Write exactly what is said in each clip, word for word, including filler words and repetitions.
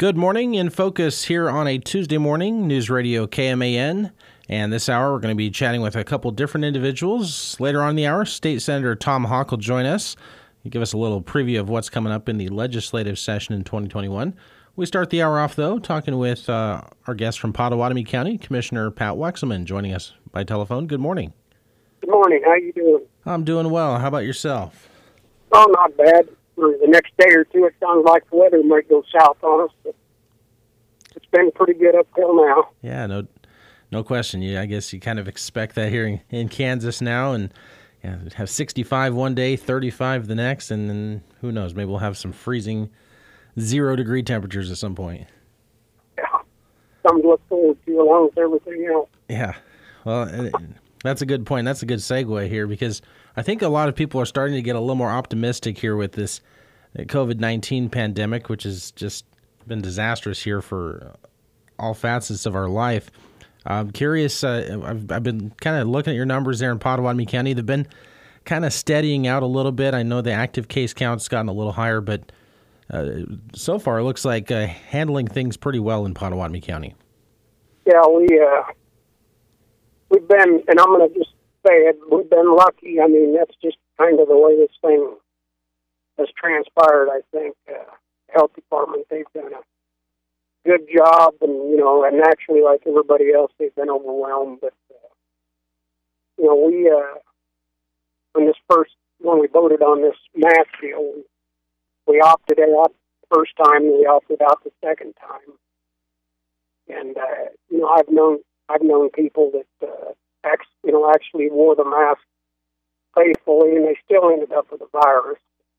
Good morning. In Focus here on a Tuesday morning, News Radio K M A N. And this hour, we're going to be chatting with a couple different individuals. Later on in the hour, State Senator Tom Hawk will join us. He'll give us a little preview of what's coming up in the legislative session in twenty twenty-one. We start the hour off, though, talking with uh, our guest from Pottawatomie County, Commissioner Pat Wexelman, joining us by telephone. Good morning. Good morning. How you doing? I'm doing well. How about yourself? Oh, not bad. For the next day or two, it sounds like the weather might go south on us. But it's been pretty good up till now. Yeah, no no question. Yeah, I guess you kind of expect that here in, in Kansas now, and yeah, have sixty-five one day, thirty-five the next, and then who knows, maybe we'll have some freezing zero-degree temperatures at some point. Yeah, something to look forward to along with everything else. Yeah, well, that's a good point. That's a good segue here, because I think a lot of people are starting to get a little more optimistic here with this COVID nineteen pandemic, which has just been disastrous here for all facets of our life. I'm curious, uh, I've, I've been kind of looking at your numbers there in Pottawatomie County. They've been kind of steadying out a little bit. I know the active case count's gotten a little higher, but uh, so far it looks like uh, handling things pretty well in Pottawatomie County. Yeah, we, uh, we've been, and I'm going to just say it, we've been lucky. I mean, that's just kind of the way this thing has transpired, I think. Uh, Health Department, they've done a good job, and, you know, and naturally, like everybody else, they've been overwhelmed. But, uh, you know, we, uh, when this first, when we voted on this mask deal, we, we opted out the first time, and we opted out the second time. And, uh, you know, I've known, I've known people that, uh, Act, you know, actually wore the mask faithfully, and they still ended up with the virus.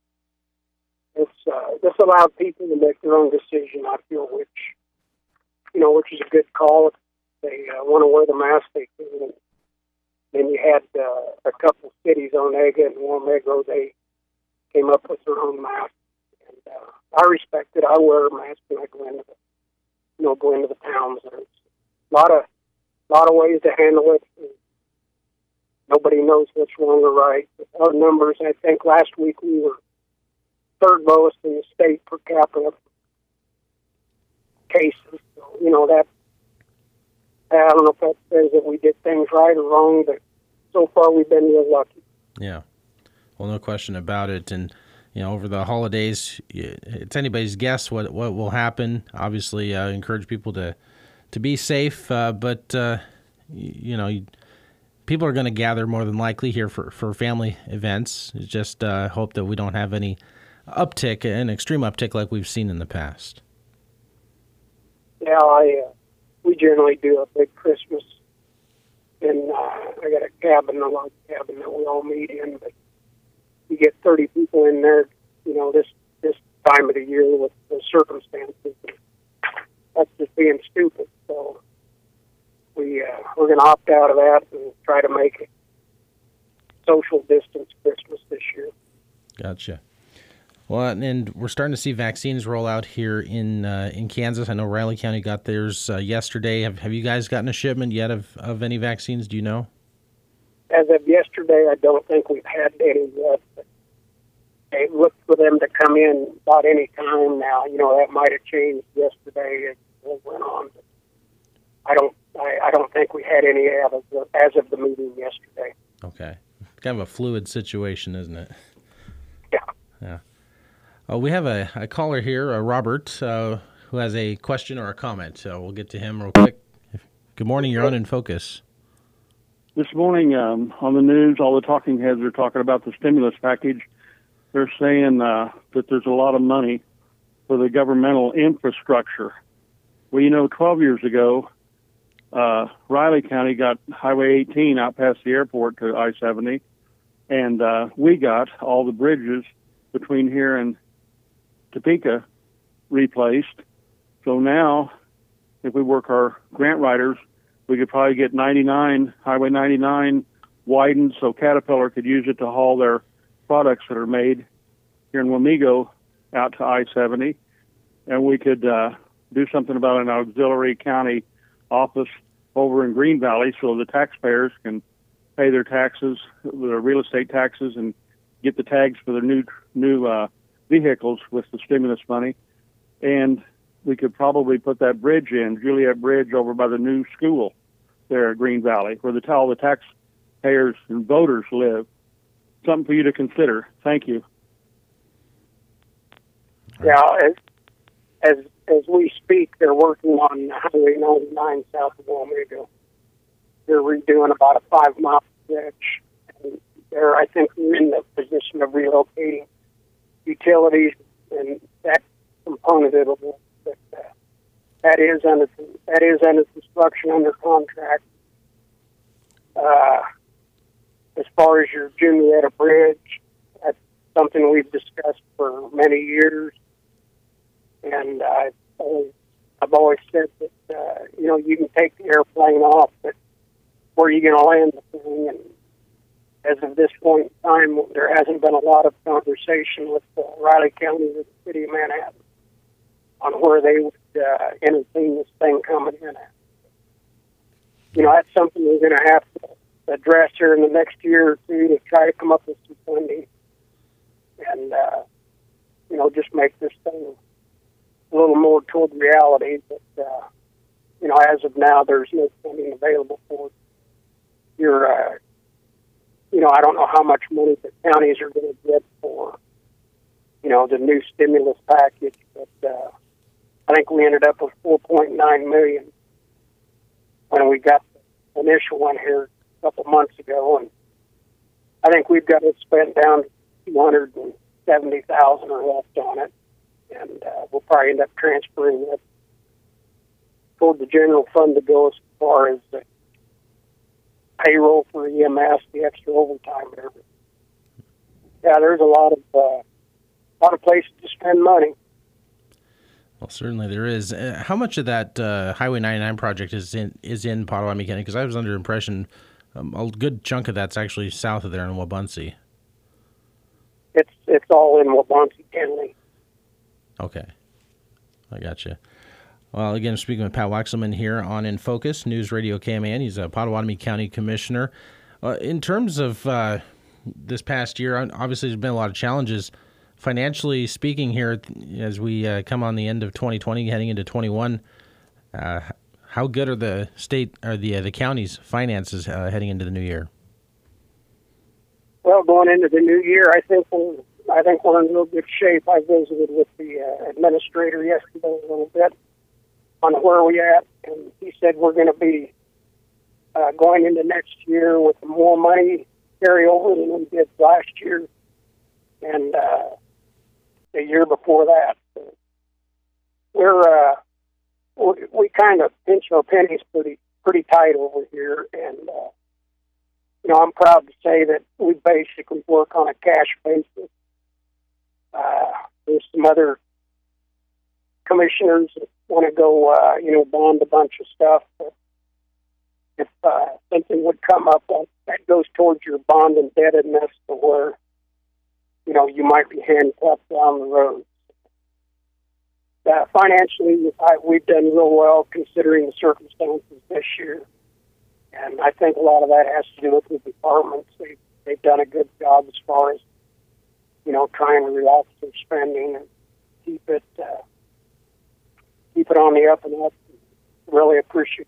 It's, uh, this allowed people to make their own decision, I feel, which, you know, which is a good call. If they uh, want to wear the mask, they can. And then you had uh, a couple cities, Onega and Wamego, they came up with their own masks. And uh, I respect it. I wear a mask when I go into the, you know, go into the towns. There's a lot of A lot of ways to handle it. Nobody knows what's wrong or right. Our numbers, I think last week we were third lowest in the state per capita cases. So, you know, that, I don't know if that says that we did things right or wrong, but so far we've been real lucky. Yeah. Well, no question about it. And, you know, over the holidays, it's anybody's guess what, what will happen. Obviously, I uh, encourage people to to be safe, uh, but, uh, you know, people are going to gather more than likely here for, for family events. Just uh, hope that we don't have any uptick, an extreme uptick like we've seen in the past. Yeah, I uh, we generally do a big Christmas, and uh, I got a cabin, a log cabin that we all meet in, but you get thirty people in there, you know, this, this time of the year with the circumstances. That's just being stupid. So we, uh, we're going to opt out of that and try to make it social distance Christmas this year. Gotcha. Well, and we're starting to see vaccines roll out here in uh, in Kansas. I know Riley County got theirs uh, yesterday. Have Have you guys gotten a shipment yet of, of any vaccines? Do you know? As of yesterday, I don't think we've had any yet. But they looked for them to come in about any time now. You know, that might have changed yesterday as it went on. But I don't. I, I don't think we had any as of, the, as of the meeting yesterday. Okay, kind of a fluid situation, isn't it? Yeah. Yeah. Uh, we have a, a caller here, uh, Robert, uh, who has a question or a comment. So we'll get to him real quick. Good morning. You're on In Focus. This morning um, on the news, all the talking heads are talking about the stimulus package. They're saying uh, that there's a lot of money for the governmental infrastructure. Well, you know, twelve years ago, uh, Riley County got Highway eighteen out past the airport to I seventy, and uh, we got all the bridges between here and Topeka replaced. So now, if we work our grant writers, we could probably get ninety-nine, Highway ninety-nine widened so Caterpillar could use it to haul their products that are made here in Wamego out to I seventy. And we could uh, do something about an auxiliary county office over in Green Valley so the taxpayers can pay their taxes, their real estate taxes, and get the tags for their new new uh, vehicles with the stimulus money. And we could probably put that bridge in, Juliet Bridge, over by the new school there at Green Valley, where the all the taxpayers and voters live. Something for you to consider. Thank you. Yeah, as as as we speak, they're working on Highway ninety-nine south of Wamego. They're redoing about a five mile stretch. And they're, I think, we're in the position of relocating utilities and that component of it. But uh, that is under that is under construction, under contract. Uh, as far as your Julietta Bridge, that's something we've discussed for many years. And I've always, I've always said that, uh, you know, you can take the airplane off, but where are you going to land the thing? And as of this point in time, there hasn't been a lot of conversation with uh, Riley County or the city of Manhattan on where they would uh, entertain this thing coming in at. You know, that's something we're going to have to address here in the next year or two to try to come up with some funding and, uh, you know, just make this thing a little more toward reality. But, uh, you know, as of now, there's no funding available for it. You're, uh, you know, I don't know how much money the counties are going to get for, you know, the new stimulus package, but uh, I think we ended up with four point nine million dollars when we got the initial one here a couple months ago, and I think we've got it spent down to two hundred seventy thousand dollars or left on it, and uh, we'll probably end up transferring that toward the general fund to go as far as the payroll for E M S, the extra overtime, and everything. Yeah, there's a lot of uh, lot of places to spend money. Well, certainly there is. Uh, how much of that uh, Highway ninety-nine project is in is in Potawatomi County? Because I was under the impression um, a good chunk of that's actually south of there in Wabunsee. It's it's all in Wabunsee County. Okay, I gotcha. Well, again, speaking with Pat Waxelman here on In Focus, News Radio K M A N. He's a Potawatomi County Commissioner. Uh, in terms of uh, this past year, obviously there's been a lot of challenges financially speaking here as we uh, come on the end of twenty twenty, heading into twenty-one. Uh, how good are the state or the uh, the county's finances uh, heading into the new year? Well, going into the new year, I think we're I think we're in real good shape. I visited with the uh, administrator yesterday a little bit on where we at, and he said we're going to be uh, going into next year with more money carry over than we did last year and uh, the year before that. So we're uh, we, we kind of pinch our pennies pretty pretty tight over here, and uh, you know, I'm proud to say that we basically work on a cash basis. Uh, there's some other commissioners that want to go, uh, you know, bond a bunch of stuff. But if uh, something would come up that, that goes towards your bond indebtedness to where, you know, you might be handcuffed down the road. Uh, financially, I, we've done real well considering the circumstances this year. And I think a lot of that has to do with the departments. They, they've done a good job as far as, you know, trying to relax their spending and keep it uh, keep it on the up and up. Really appreciate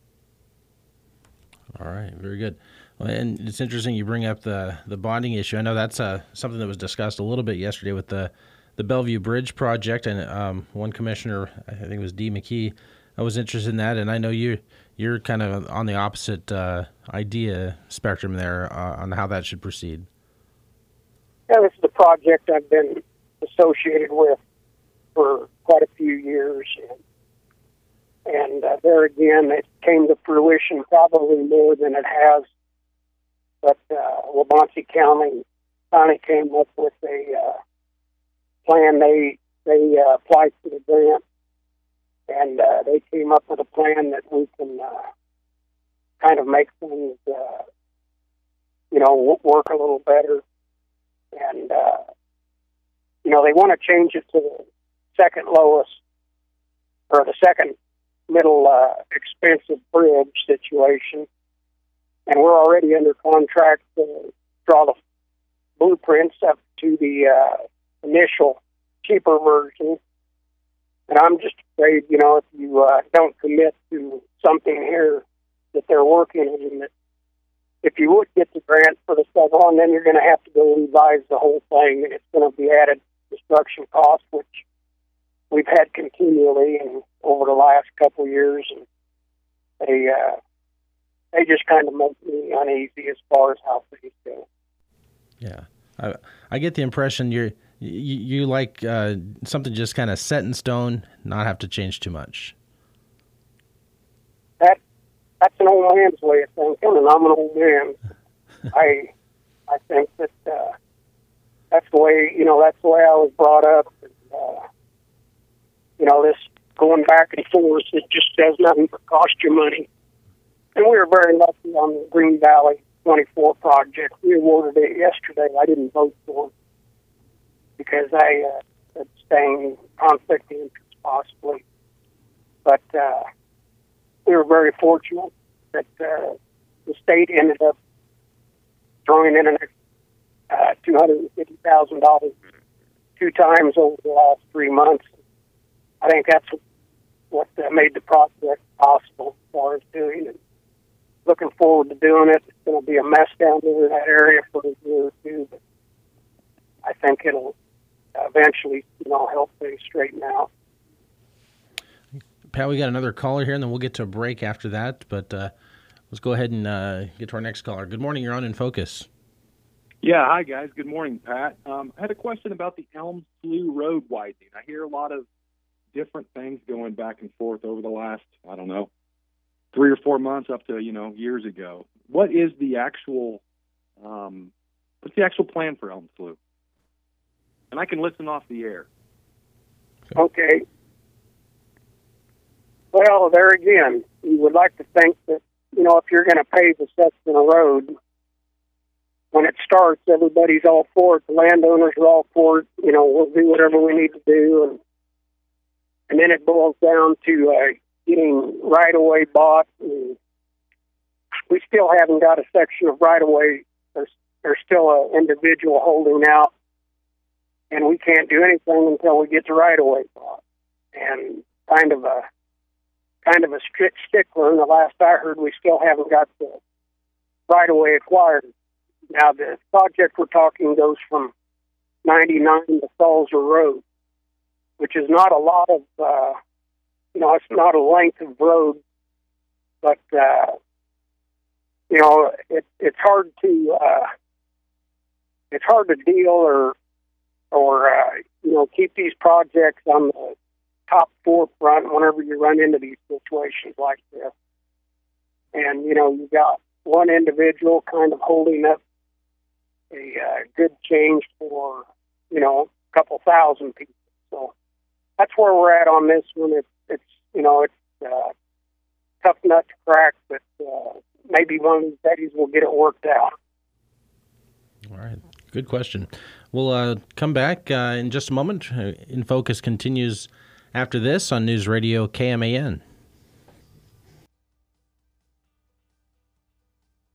it. All right, very good. Well, and it's interesting you bring up the, the bonding issue. I know that's uh, something that was discussed a little bit yesterday with the, the Bellevue Bridge project, and um, one commissioner, I think it was Dee McKee, I was interested in that, and I know you, you're kind of on the opposite uh, idea spectrum there uh, on how that should proceed. Yeah, this is a project I've been associated with for quite a few years, and, and uh, there again, it came to fruition probably more than it has. But uh, Wabunsee County finally came up with a uh, plan. They they uh, applied for the grant, and uh, they came up with a plan that we can uh, kind of make things, uh, you know, work a little better. And, uh, you know, they want to change it to the second lowest, or the second middle uh, expensive bridge situation. And we're already under contract to draw the blueprints up to the uh, initial cheaper version. And I'm just afraid, you know, if you uh, don't commit to something here that they're working on, that if you would get the grant for the second one, then you're going to have to go revise the whole thing, and it's going to be added construction costs, which we've had continually and over the last couple of years, and they uh, they just kind of make me uneasy as far as how things go. Yeah, I I get the impression you're you, you like uh, something just kind of set in stone, not have to change too much. That that's an old man's way of thinking, and I'm an old man. I I think that uh, that's the way you know that's the way I was brought up. And, uh, you know, this going back and forth, it just does nothing but cost you money. And we were very lucky on the Green Valley twenty-four project. We awarded it yesterday. I didn't vote for it because I uh, abstained, conflict of interest possibly. But uh, we were very fortunate that uh, the state ended up throwing in an uh, two hundred fifty thousand dollars two times over the last three months. I think that's what uh, made the project possible as far as doing it. Looking forward to doing it. It's going to be a mess down there in that area for a year or two, but I think it'll eventually, you know, help things straighten out. Pat, we got another caller here, and then we'll get to a break after that. But uh, let's go ahead and uh, get to our next caller. Good morning. You're on In Focus. Yeah, hi, guys. Good morning, Pat. Um, I had a question about the Elm Slough Road widening. I hear a lot of different things going back and forth over the last, I don't know, three or four months up to, you know, years ago. What is the actual, um, what's the actual plan for Elm Slough? And I can listen off the air. Okay. Well, there again, you would like to think that, you know, if you're going to pave a section of road, when it starts, everybody's all for it. The landowners are all for it. You know, we'll do whatever we need to do. And, and then it boils down to uh, getting right-of-way bought. And we still haven't got a section of right-of-way. There's, there's still an individual holding out. And we can't do anything until we get the right-of-way bought. And kind of a kind of a strict stickler. And the last I heard, we still haven't got the right-of-way acquired. Now, the project we're talking goes from ninety-nine to Salzer Road, which is not a lot of, uh, you know, it's not a length of road, but, uh, you know, it, it's hard to, uh, it's hard to deal or, or, uh, you know, keep these projects on the top forefront whenever you run into these situations like this. And, you know, you got one individual kind of holding up a uh, good change for, you know, a couple thousand people. So that's where we're at on this one. It's, it's you know, it's uh, tough nut to crack, but uh, maybe one of these days we'll get it worked out. All right. Good question. We'll uh, come back uh, in just a moment. In Focus continues after this on News Radio K M A N.